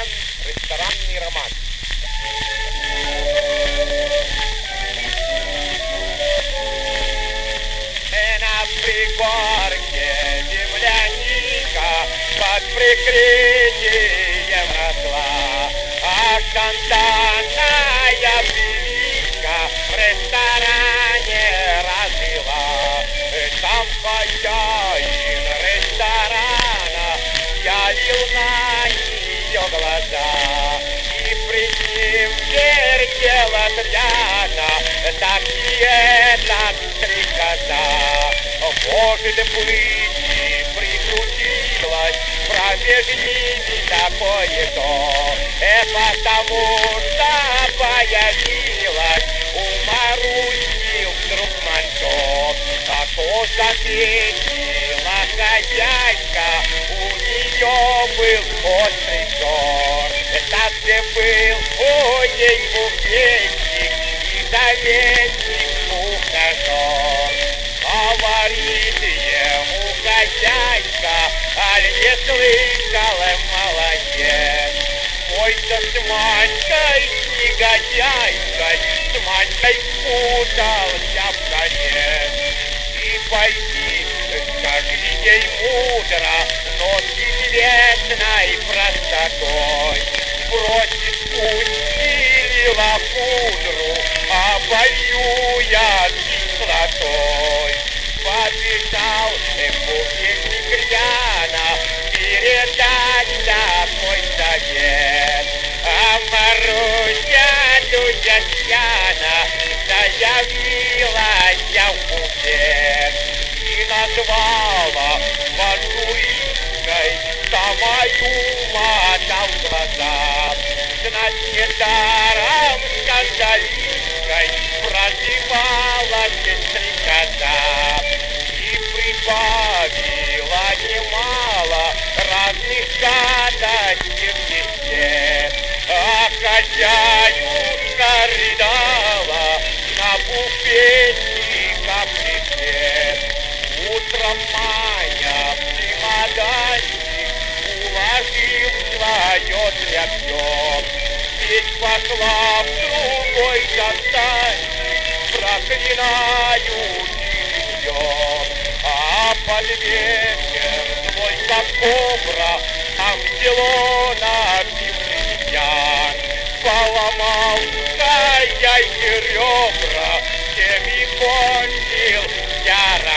ресторанный роман. На пригорке земляника под прикрытием росла, а шантанная певичка в ресторане разлила. Там хозяин ресторана ялил на нее глаза, и пред ним вертела пьяна такие, так стрекоза. Может быть, и прикрутилось промеж ними такое-то, потому что появилась у Маруси вдруг манто. Что заметила хозяйка, у нее был острый взор. Так же был у ней буфетчик и советник ухажер. Говорит ему хозяйка, аль не слышала, молодец. Мой-то с Манькой, с негодяйкой, с Манькой путался в конец. И пойди, скажи ей мудро, но с известной простотой. Бросит пусть милила пудру, а болью я кислотой. Побежал буфетник рьяно передать такой совет. А Маруся, Дуся пьяна, заявилась я в буфет и назвала мазурикой, самую мотал глаза. Знать недаром скандалисткой прозевалась стрекоза и прибавила немало разных гадостей в песне. А хозяюшка рыдала на буфетчика в лице. Утром Маня в чемоданчик уложил свое тряпье, ведь пошла в другой достанчик, проклинаю ее. А под вечер свой как кобра там Антилона пьян поломал хозяйке ребра, тем и кончил я